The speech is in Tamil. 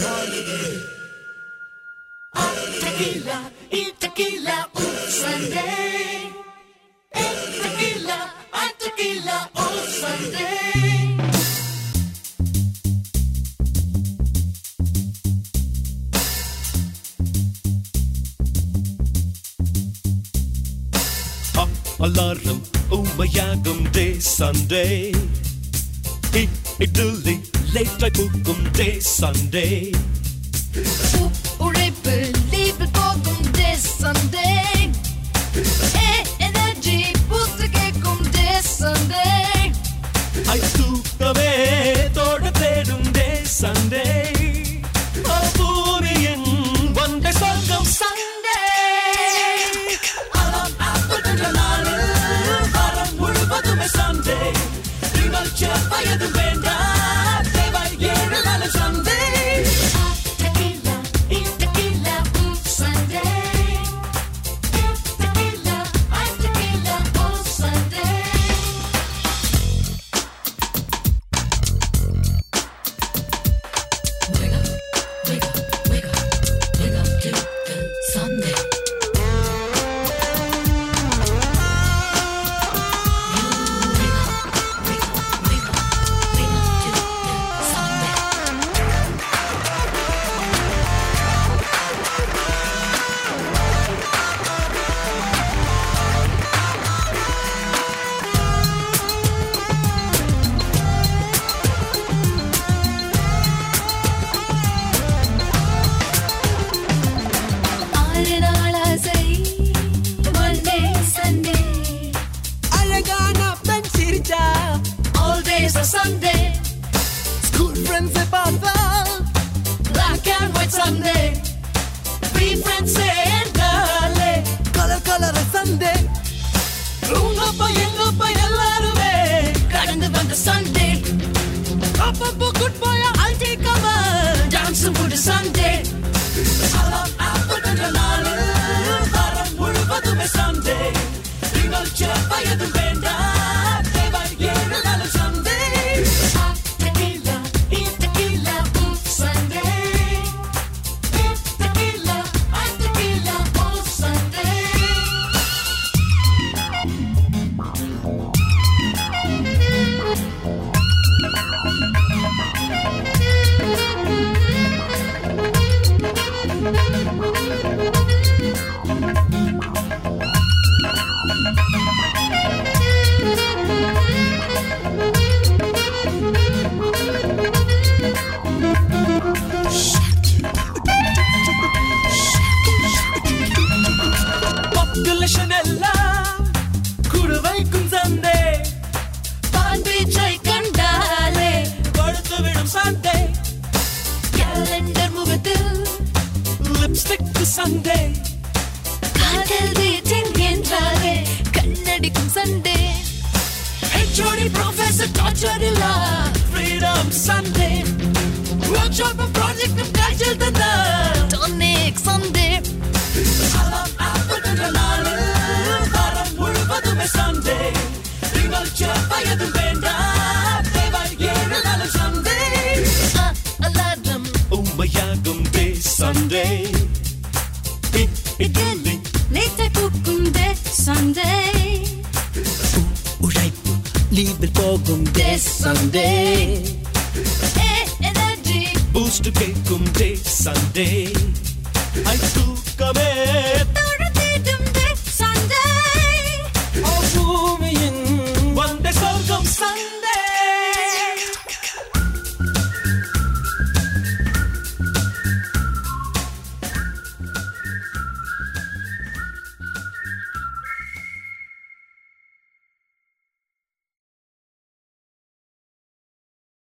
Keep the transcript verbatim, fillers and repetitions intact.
Tequila, eat tequila, ooh, Sunday. Eat tequila, I tequila, oh, Sunday. Alarm, உமையாகும் day Sunday. Idli, late I போகும் day Sunday. உழைப்பு லீவு போகும் day Sunday. Energy boost கேக்கும் day Sunday. I தூக்கமே தோட தேடும் day Sunday. பூமியின் வந்த சொர்க்கம் Sunday. அலம் ஆப்பிள் என்ற நாளில் வாரம் முழுவதுமே Sunday. நிகழ்ச்சி வயது வேண்டாம் தேவை ஏழு நாள் Sunday. Tequila, eat tequila, ooh, Sunday. Eat tequila, I tequila, oh, Sunday. Wake up, wake up, wake up, wake up to the Sunday. ஆறு நாள் ஆசை Monday, Sunday. அழகான பெண் சிரிச்சா All days are Sunday. School ஃப்ரெண்ட்ஸை பார்த்தா Black and white Sunday. Three friends say dale. Colour colour Sunday உங்கப்பா எங்கப்பா எல்லாருமே கடந்து வந்த Sunday. அப்பப்போ good boy அல்டிக்காம டான்ஸ் போடு Sunday. அலாம் ஆப்பிள் என்ற நாளில் வாரம் முழுவதுமே Sunday. நிகழ்ச்சி வயது வேண்டாம் தேவை ஏழு நாள் Sunday. Tequila, eat tequila, ooh, Sunday. Eat tequila, I tequila, oh, Sunday. Population எல்லாம் கூடு வைக்கும் Sunday. பான் பீச்சை கண்டாலே படுத்து விடும் Sunday. கேலண்டர் முகத்தில் Lipstick Sunday. காதல் டேட்டிங் என்றாலே கண்ணடிக்கும் Sunday. H O D professor torture இல்ல Freedom Sunday. workshop ப்ராஜெக்ட் காய்ச்சல் தந்த Tonic Sunday. அலாம் ஆப்பிள் என்ற நாளில் வாரம் முழுவதுமே Sunday. நிகழ்ச்சி வயது வேண்டாம் தேவை ஏழு நாள் Sunday. Alarm உமையாகும் day Sunday. Idli, late போகும் day Sunday. உழைப்பு லீவில் போகும் Day Sunday. Energy boost கேக்கும் day Sunday. I தூக்கமே